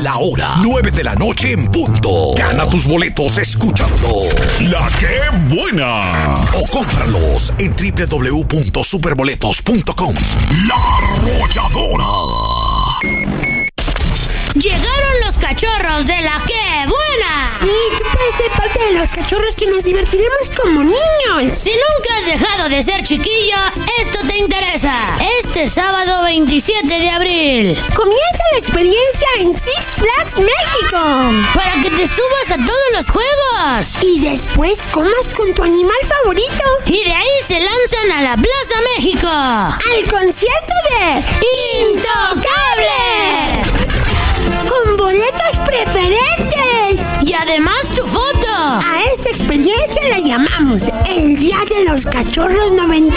la hora 9 de la noche en punto. Gana tus boletos escuchando La Que Buena. O cómpralos en www.superboletos.com. La Arrolladora. Llegaron los cachorros de La Que Buena. Sí, tú puedes ser parte de los cachorros que nos divertiremos como niños. Si nunca has dejado de ser chiquillo, esto te interesa. Este sábado 27 de abril comienza la experiencia en Six Flags México, para que te subas a todos los juegos y después comas con tu animal favorito. Y de ahí se lanzan a la Plaza México al concierto de Intocable, con boletos preferentes y además tu foto. A esta experiencia la llamamos el Día de los Cachorros 92.9.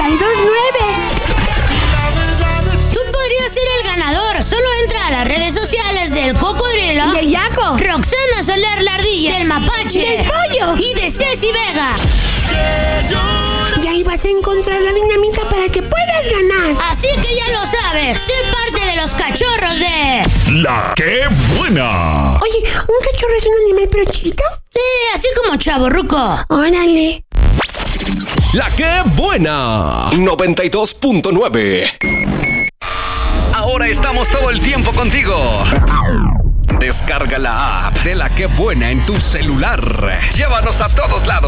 Tú podrías ser el ganador. Solo entra a las redes sociales del Cocodrilo, del Yaco, Roxana Soler la Ardilla, del Mapache, del Pollo y de Ceci Vega. Y ahí vas a encontrar la dinámica para que puedas ganar. Así que ya lo sabes, sé parte de los cachorros de La Que Buena. Oye, ¿un cachorro es un animal pero chiquito? Sí, así como chavorruco. Órale. La Que Buena 92.9. Ahora estamos todo el tiempo contigo. Descarga la app de La Que Buena en tu celular. Llévanos a todos lados.